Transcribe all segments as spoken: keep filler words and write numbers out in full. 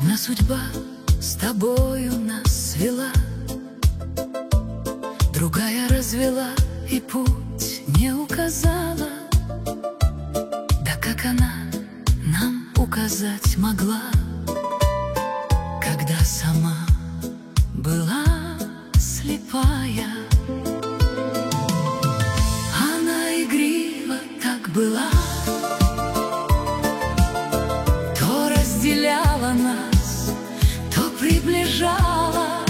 Одна судьба с тобою нас свела, другая развела и путь не указала. Да как она нам указать могла, когда сама была слепая? Она игрива так была, то разделяла нас, то приближала.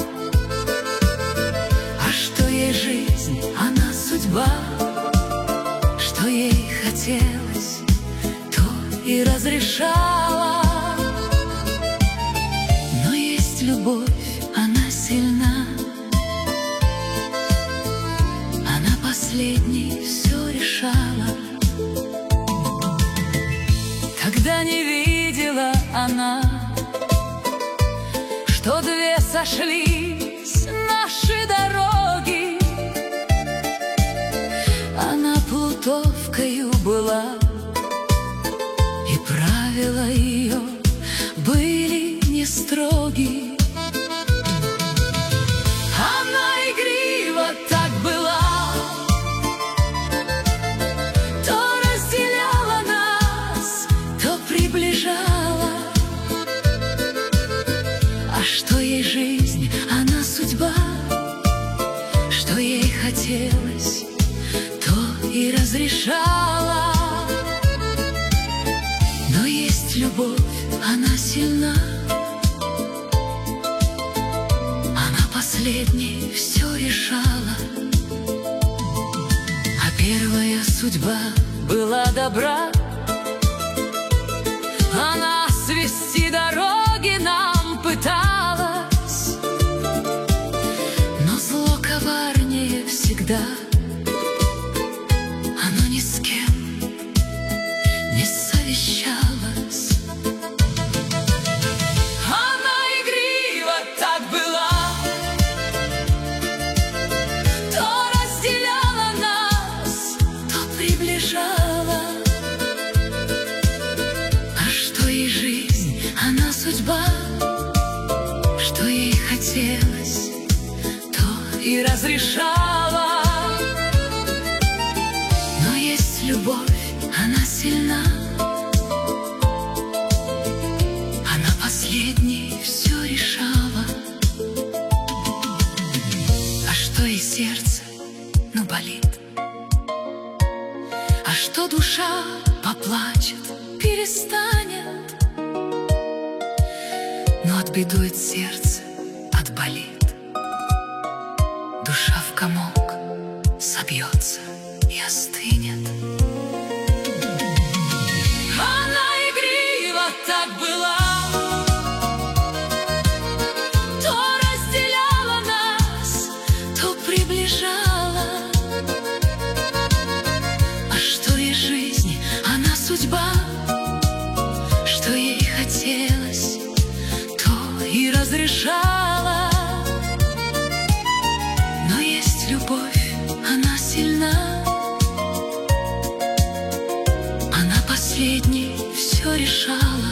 А что ей жизнь, она судьба, что ей хотелось, то и разрешала. Но есть любовь, она сильна, она последней все решала. Тогда не видела она, что две сошлись наши дороги. Она плутовкою была, и правила ее были не строги. Она игрива так была, то разделяла нас, то приближала. А что ей жизнь, она судьба, что ей хотелось, то и разрешала. Но есть любовь, она сильна, она последней все решала. А первая судьба была добра, она свести дороги нам пыталась. Но зло коварнее всегда, оно ни с кем не совещалось. Она игрива так была, то разделяла нас, то приближала. А что ей жизнь, она судьба, что ей хотелось, то и разрешала. Но есть любовь, она сильна, она последней все решала. А что ей сердце, ну болит, а что душа поплачет, перестанет. Но отбедует сердце, отболит, душа в комок собьется и остынет. Она игрива так была, то разделяла нас, то приближала. А что ей жизнь, она судьба, что ей хотелось, то и разрешала. Но есть любовь, она сильна, она последней все решала.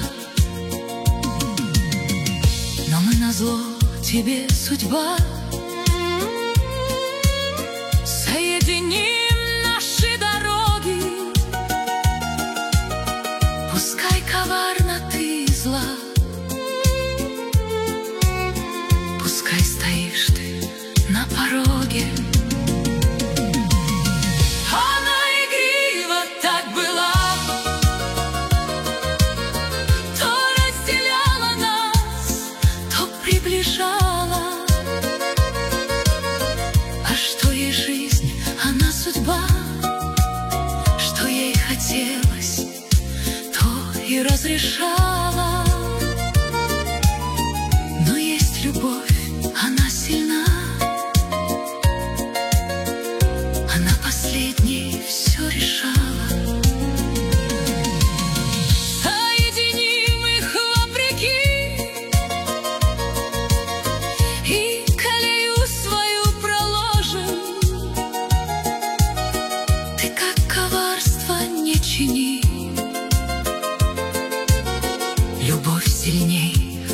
Но мы назло тебе, судьба, соединим наши дороги. Пускай коварна ты и зла, пускай стоишь ты на пороге. Она игрива так была, то разделяла нас, то приближала. А что ей жизнь, она судьба, что ей хотелось, то и разрешала. Но есть любовь, она сильна, она последней все решала. Соединим их вопреки, и колею свою проложим. Ты как коварство не чини, любовь сильней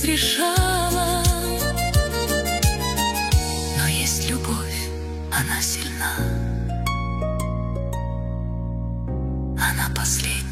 разрешала. Но есть любовь, она сильна, она последняя.